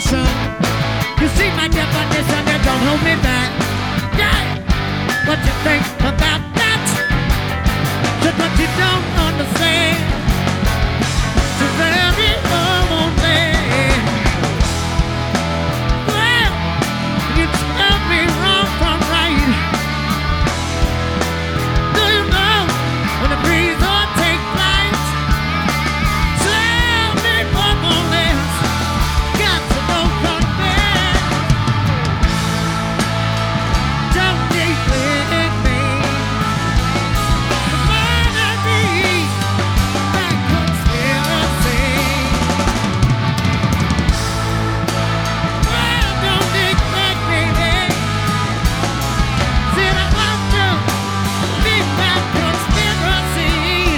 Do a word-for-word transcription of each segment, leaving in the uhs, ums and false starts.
definition. You see my definition, it don't hold me back. Yeah, what you think about that? Just what you don't understand. So very normal man. Well, you tell me wrong from right. Do you know when the breeze or take flight? Tell me more or less. Got to know from there. Don't neglect me. The murder me. That conspiracy. Well, don't neglect me. Said I want to be that conspiracy.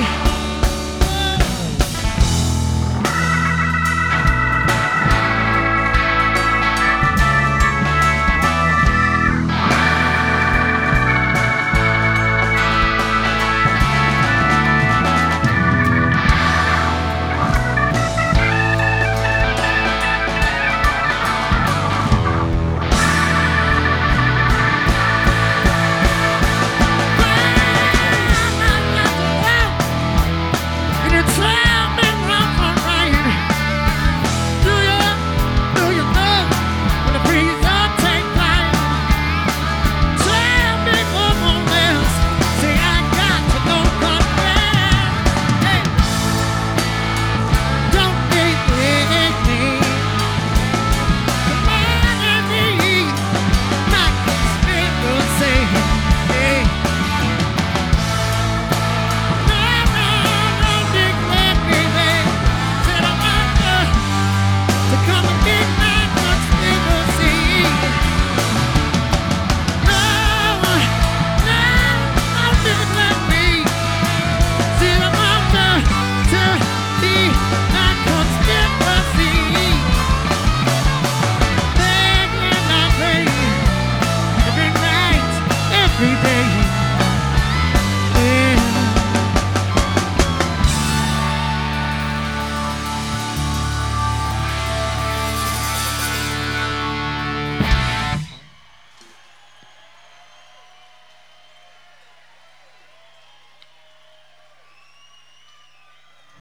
And you tell me wrong from right. Do you, do you know when the breeze or take flight? Tell me more or less. Say I got to know from there. Hey, don't neglect me. The murder me, not conspiracy. Hey. No, no, don't neglect me, babe. Said I want you to come and be my conspiracy. No, no, don't neglect me. Said I want you to be my conspiracy. Begging my baby every night, every day.